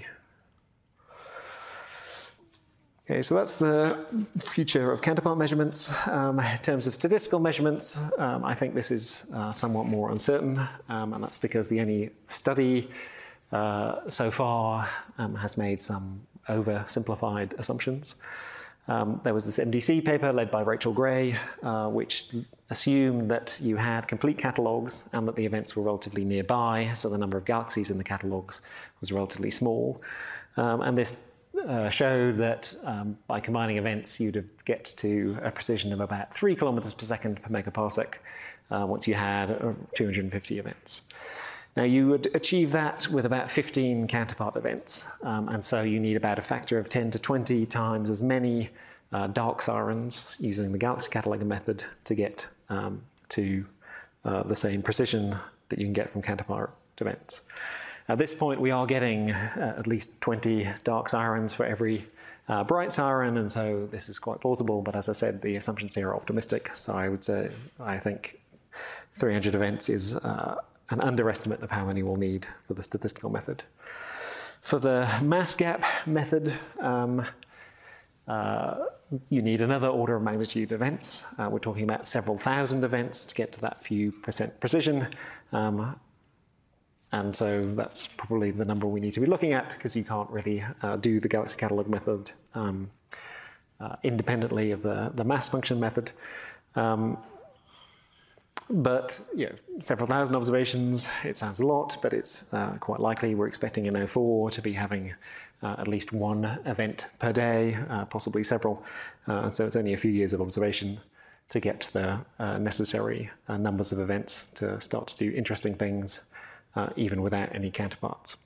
Okay, so that's the future of counterpart measurements. Um, in terms of statistical measurements, um, I think this is uh, somewhat more uncertain, um, and that's because the only study uh, so far um, has made some oversimplified assumptions. Um, there was this M D C paper led by Rachel Gray, uh, which assumed that you had complete catalogues and that the events were relatively nearby, so the number of galaxies in the catalogues was relatively small. Um, and this uh, showed that um, by combining events, you'd get to a precision of about three kilometers per second per megaparsec uh, once you had uh, two hundred fifty events. Now, you would achieve that with about fifteen counterpart events, um, and so you need about a factor of ten to twenty times as many uh, dark sirens using the galaxy cataloguing method to get um, to uh, the same precision that you can get from counterpart events. At this point, we are getting uh, at least twenty dark sirens for every uh, bright siren, and so this is quite plausible, but as I said, the assumptions here are optimistic, so I would say I think three hundred events is uh, an underestimate of how many we'll need for the statistical method. For the mass gap method, um, uh, you need another order of magnitude events. Uh, we're talking about several thousand events to get to that few percent precision. Um, and so that's probably the number we need to be looking at, because you can't really uh, do the galaxy catalog method um, uh, independently of the, the mass function method. Um, But you know, several thousand observations, it sounds a lot, but it's uh, quite likely. We're expecting in O four to be having uh, at least one event per day, uh, possibly several. Uh, so it's only a few years of observation to get the uh, necessary uh, numbers of events to start to do interesting things, uh, even without any counterparts.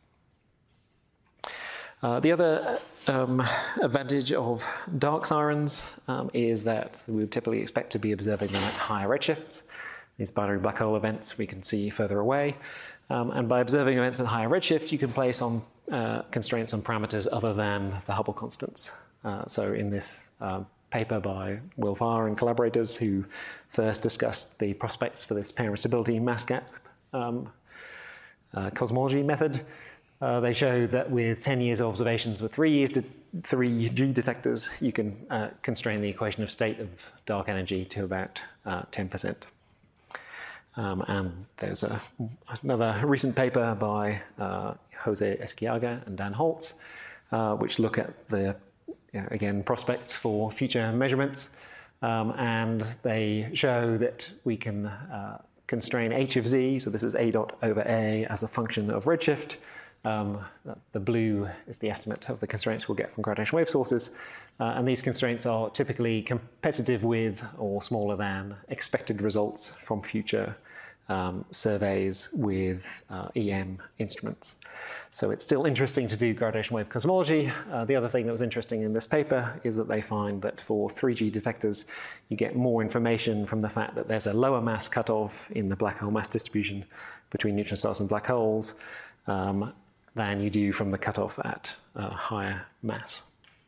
Uh, the other um, advantage of dark sirens um, is that we would typically expect to be observing them at higher redshifts. These binary black hole events we can see further away. Um, and by observing events at higher redshift, you can place on uh, constraints on parameters other than the Hubble constants. Uh, so in this uh, paper by Will Farr and collaborators, who first discussed the prospects for this permissibility mass gap um, uh, cosmology method, uh, they showed that with ten years of observations with three years to three G detectors, you can uh, constrain the equation of state of dark energy to about uh, ten percent. Um, and there's a, another recent paper by uh, Jose Esquiaga and Dan Holtz, uh, which look at the, you know, again, prospects for future measurements. Um, and they show that we can uh, constrain h of z, so this is a dot over a as a function of redshift. Um, the blue is the estimate of the constraints we'll get from gravitational wave sources. Uh, and these constraints are typically competitive with or smaller than expected results from future um, surveys with uh, E M instruments. So it's still interesting to do gravitational wave cosmology. Uh, the other thing that was interesting in this paper is that they find that for three G detectors, you get more information from the fact that there's a lower mass cutoff in the black hole mass distribution between neutron stars and black holes um, than you do from the cutoff at uh, higher mass.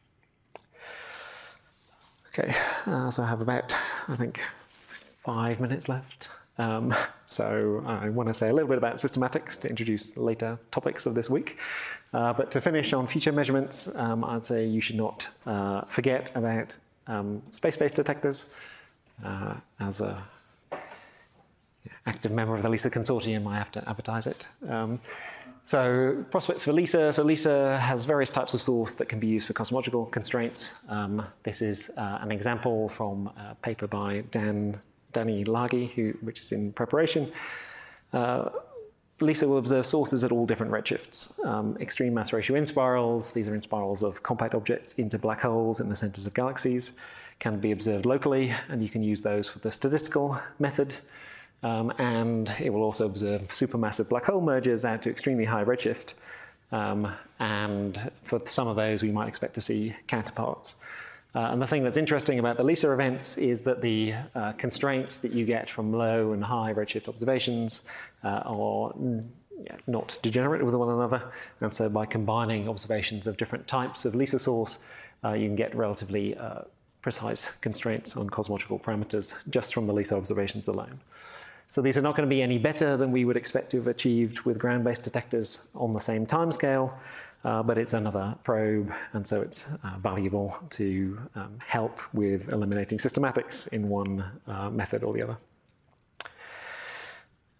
Okay, uh, so I have about, I think, five minutes left. Um, so I want to say a little bit about systematics to introduce the later topics of this week. Uh, but to finish on future measurements, um, I'd say you should not uh, forget about um, space-based detectors. Uh, as a active member of the LISA consortium, I have to advertise it. Um, So prospects for LISA. So LISA has various types of source that can be used for cosmological constraints. Um, this is uh, an example from a paper by Dan, Danny Lagi, who, which is in preparation. Uh, LISA will observe sources at all different redshifts. Um, extreme mass ratio inspirals, these are inspirals of compact objects into black holes in the centers of galaxies, can be observed locally, and you can use those for the statistical method. Um, and it will also observe supermassive black hole mergers out to extremely high redshift. Um, and for some of those, we might expect to see counterparts. Uh, and the thing that's interesting about the LISA events is that the uh, constraints that you get from low and high redshift observations uh, are yeah, not degenerate with one another. And so by combining observations of different types of LISA source, uh, you can get relatively uh, precise constraints on cosmological parameters just from the LISA observations alone. So these are not going to be any better than we would expect to have achieved with ground-based detectors on the same timescale, uh, but it's another probe, and so it's uh, valuable to um, help with eliminating systematics in one uh, method or the other.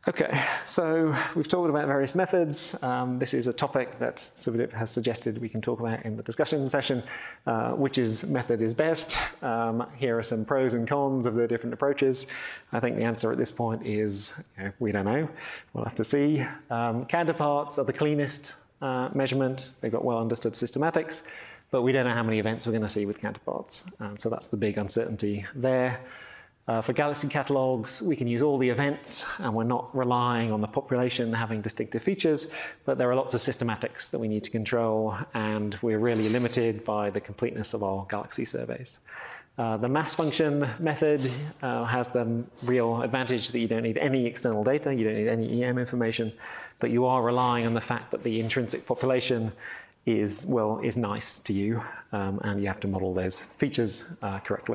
Okay, so we've talked about various methods. Um, this is a topic that Subhadeep has suggested we can talk about in the discussion session. Uh, which is method is best? Um, here are some pros and cons of the different approaches. I think the answer at this point is, you know, we don't know. We'll have to see. Um, counterparts are the cleanest uh, measurement. They've got well understood systematics, but we don't know how many events we're going to see with counterparts. And so that's the big uncertainty there. Uh, for galaxy catalogs, we can use all the events, and we're not relying on the population having distinctive features, but there are lots of systematics that we need to control, and we're really limited by the completeness of our galaxy surveys. Uh, the mass function method uh, has the real advantage that you don't need any external data, you don't need any E M information, but you are relying on the fact that the intrinsic population is, well, is nice to you, um, and you have to model those features uh, correctly.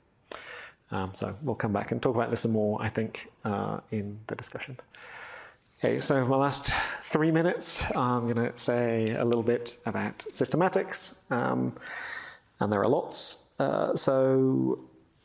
Um, so we'll come back and talk about this some more, I think, uh, in the discussion. Okay, so my last three minutes, I'm going to say a little bit about systematics, um, and there are lots. Uh, so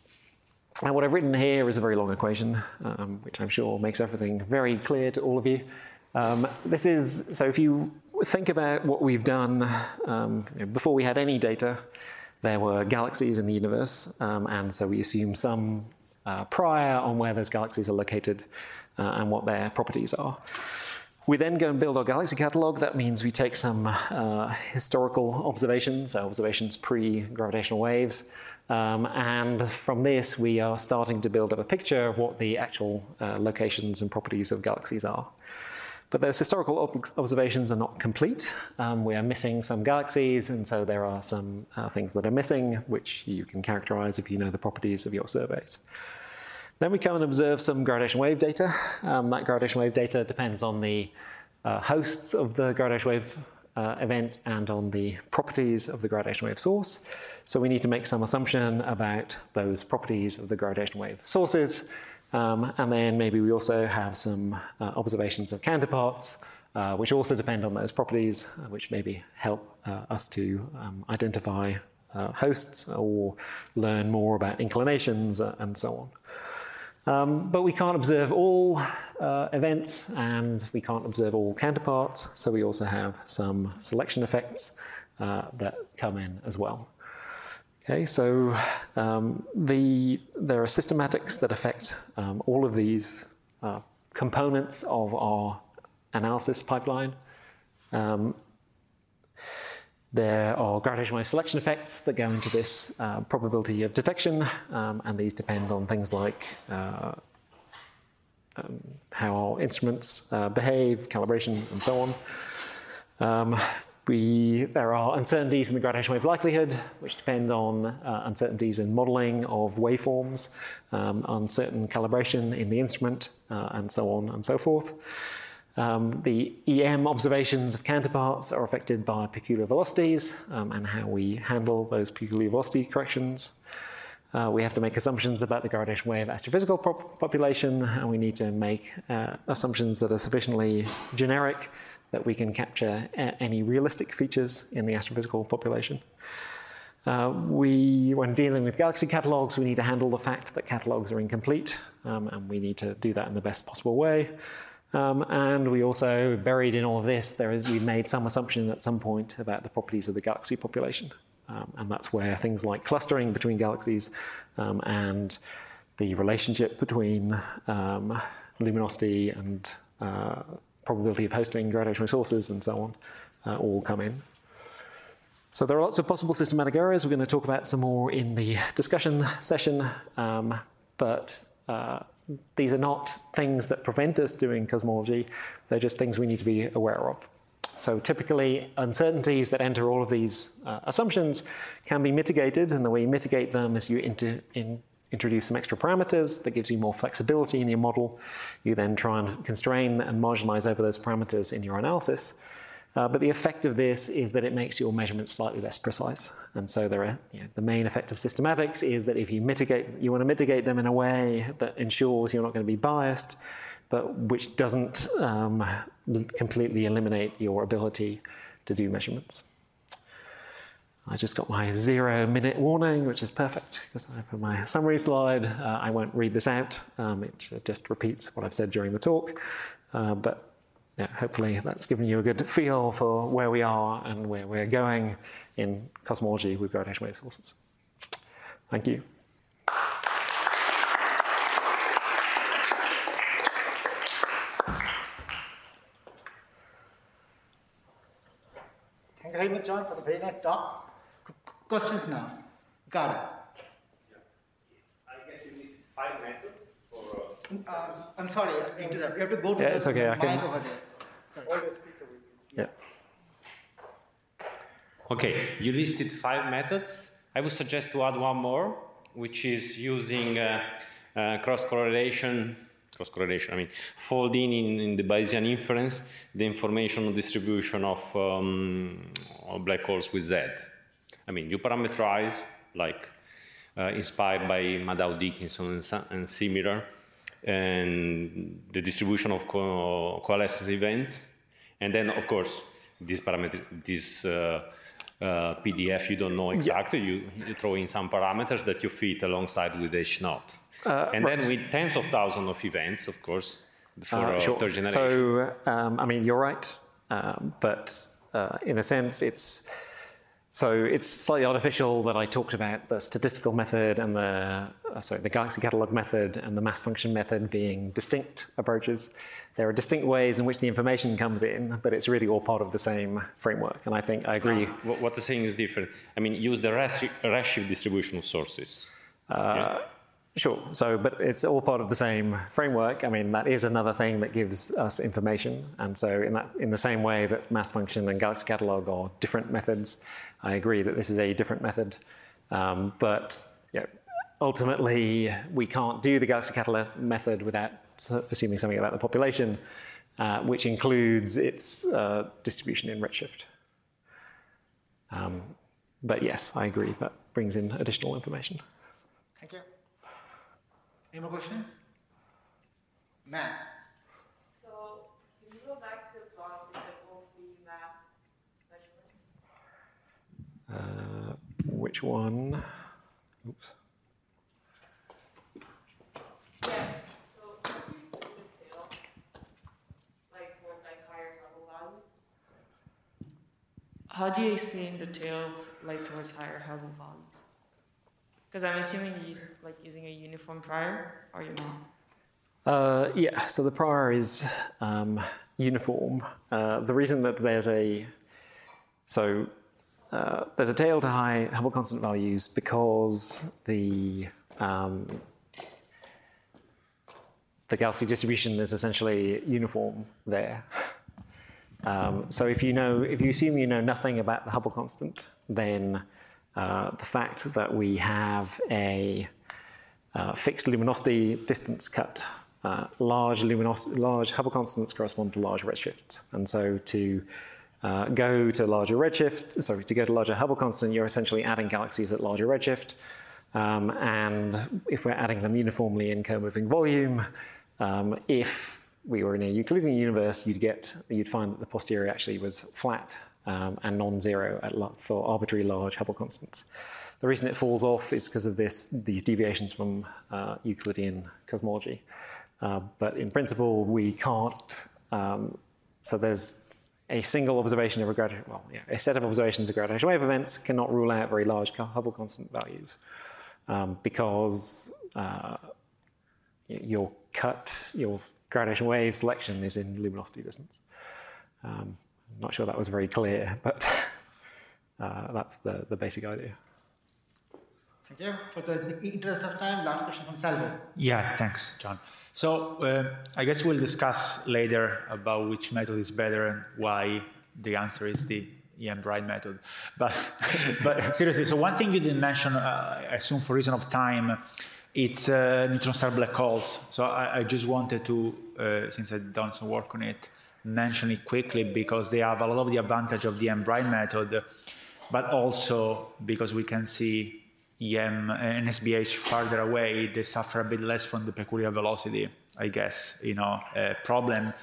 and what I've written here is a very long equation, um, which I'm sure makes everything very clear to all of you. Um, this is, so if you think about what we've done um, you know, before we had any data, there were galaxies in the universe, um, and so we assume some uh, prior on where those galaxies are located uh, and what their properties are. We then go and build our galaxy catalog. That means we take some uh, historical observations, so observations pre-gravitational waves, um, and from this we are starting to build up a picture of what the actual uh, locations and properties of galaxies are. But those historical ob observations are not complete. Um, we are missing some galaxies, and so there are some uh, things that are missing, which you can characterize if you know the properties of your surveys. Then we come and observe some gravitational wave data. Um, that gravitational wave data depends on the uh, hosts of the gravitational wave uh, event and on the properties of the gravitational wave source. So we need to make some assumption about those properties of the gravitational wave sources. Um, and then maybe we also have some uh, observations of counterparts, uh, which also depend on those properties, uh, which maybe help uh, us to um, identify uh, hosts or learn more about inclinations uh, and so on. Um, but we can't observe all uh, events, and we can't observe all counterparts, so we also have some selection effects uh, that come in as well. Okay, so um, the, there are systematics that affect um, all of these uh, components of our analysis pipeline. Um, there are gravitational wave selection effects that go into this uh, probability of detection, um, and these depend on things like uh, um, how our instruments uh, behave, calibration, and so on. Um, We, there are uncertainties in the gravitational wave likelihood, which depend on uh, uncertainties in modeling of waveforms, um, uncertain calibration in the instrument, uh, and so on and so forth. Um, the E M observations of counterparts are affected by peculiar velocities um, and how we handle those peculiar velocity corrections. Uh, we have to make assumptions about the gravitational wave astrophysical pop population, and we need to make uh, assumptions that are sufficiently generic that we can capture any realistic features in the astrophysical population. Uh, we, when dealing with galaxy catalogs, we need to handle the fact that catalogs are incomplete, um, and we need to do that in the best possible way. Um, and we also, buried in all of this, there is, we made some assumption at some point about the properties of the galaxy population. Um, and that's where things like clustering between galaxies um, and the relationship between um, luminosity and uh, probability of hosting gravitational sources and so on, uh, all come in. So there are lots of possible systematic errors. We're going to talk about some more in the discussion session, um, but uh, these are not things that prevent us doing cosmology. They're just things we need to be aware of. So typically, uncertainties that enter all of these uh, assumptions can be mitigated, and the way you mitigate them is you inter in introduce some extra parameters that gives you more flexibility in your model. You then try and constrain and marginalize over those parameters in your analysis. Uh, but the effect of this is that it makes your measurements slightly less precise. And so there are, you know, the main effect of systematics is that if you mitigate, you want to mitigate them in a way that ensures you're not going to be biased, but which doesn't um, completely eliminate your ability to do measurements. I just got my zero minute warning, which is perfect because I have my summary slide. Uh, I won't read this out. Um, it just repeats what I've said during the talk. Uh, but yeah, hopefully that's given you a good feel for where we are and where we're going in cosmology with gravitational wave sources. Thank you. Thank you very much, John, for the very nice talk. Questions now? Got it. I guess you need five methods for. Uh, uh, I'm sorry, interrupt. You have to go to yeah, the it's okay. mic I can... over there. Sorry. Yeah. Okay, you listed five methods. I would suggest to add one more, which is using uh, uh, cross-correlation. Cross-correlation, I mean, folding in, in the Bayesian inference the information distribution of, um, of black holes with Z. I mean, you parameterize, like uh, inspired by Maddow Dickinson and, and similar, and the distribution of co coalescence events. And then, of course, this parameter, this uh, uh, P D F, you don't know exactly. Yeah. You, you throw in some parameters that you fit alongside with H naught. Uh, and right. then with tens of thousands of events, of course, for uh, sure. third generation. So, um, I mean, you're right, um, but uh, in a sense, it's so it's slightly artificial that I talked about the statistical method and the uh, sorry the galaxy catalog method and the mass function method being distinct approaches. There are distinct ways in which the information comes in, but it's really all part of the same framework. And I think I agree. Uh, what the saying is different. I mean, use the Redshift distribution of sources. Uh, yeah? Sure. So, but it's all part of the same framework. I mean, that is another thing that gives us information. And so, in that, in the same way that mass function and galaxy catalog are different methods, I agree that this is a different method. Um, but you know, ultimately, we can't do the galaxy catalog method without assuming something about the population, uh, which includes its uh, distribution in Redshift. Um, but yes, I agree. That brings in additional information. Thank you. Any more questions? Mass. So, can you go back to the plot with both the mass measurements? Uh, which one? Oops. Yes. So, how do you explain the tail, like towards like higher Hubble values? How do you explain the tail like towards higher Hubble values? Because I'm assuming you're like using a uniform prior, or you're not? Uh, yeah, so the prior is um, uniform. Uh, the reason that there's a so uh, there's a tail to high Hubble constant values because the um, the galaxy distribution is essentially uniform there. Um, so if you know, if you assume you know nothing about the Hubble constant, then Uh, the fact that we have a uh, fixed luminosity distance cut, uh, large luminosity, large Hubble constants correspond to large redshifts, and so to uh, go to larger redshift, sorry, to go to larger Hubble constant, you're essentially adding galaxies at larger redshift, um, and if we're adding them uniformly in co-moving volume, um, if we were in a Euclidean universe, you'd get, you'd find that the posterior actually was flat. Um, and non-zero at for arbitrary large Hubble constants. The reason it falls off is because of this, these deviations from uh, Euclidean cosmology. Uh, but in principle, we can't. Um, so there's a single observation of a gravitational, well, yeah, a set of observations of gravitational wave events cannot rule out very large Hubble constant values um, because uh, your cut, your gravitational wave selection is in luminosity distance. Um, I'm not sure that was very clear, but uh, that's the, the basic idea. Thank you. For the interest of time, last question from Salvo. Yeah, thanks, John. So uh, I guess we'll discuss later about which method is better and why the answer is the Ian Bright method. But, but seriously, so one thing you didn't mention, uh, I assume for reason of time, it's uh, neutron star black holes. So I, I just wanted to, uh, since I've done some work on it, mention it quickly because they have a lot of the advantage of the Ian Bright method, but also because we can see E M and S B H farther away, they suffer a bit less from the peculiar velocity, I guess, you know, uh, problem.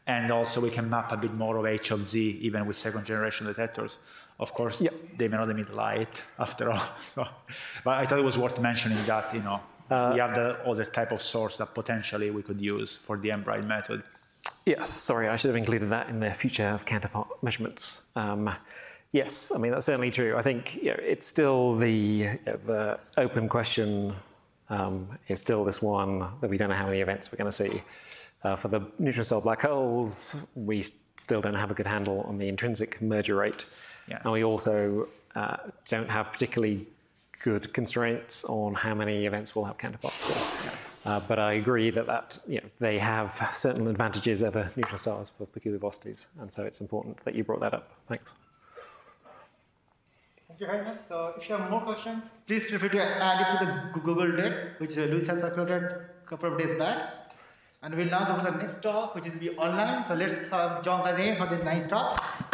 And also we can map a bit more of H of Z even with second generation detectors. Of course, yep. they may not emit light after all. So, but I thought it was worth mentioning that, you know, uh, we have the other type of source that potentially we could use for the M-Bride method. Yes, sorry, I should have included that in the future of counterpart measurements. Um, yes, I mean, that's certainly true. I think you know, it's still the, you know, the open question um, is still this one that we don't know how many events we're going to see. Uh, for the neutron star black holes, we still don't have a good handle on the intrinsic merger rate. Yeah. And we also uh, don't have particularly good constraints on how many events we'll have counterparts for. Yeah. Uh, but I agree that, that you know, they have certain advantages over neutron stars for peculiar velocities, and so it's important that you brought that up. Thanks. Thank you very much. So if you have more questions, please feel free to add it to the Google Doc, which Luis has circulated a couple of days back. And we'll now go to the next talk, which will be online. So let's have John Carney for the nice talk.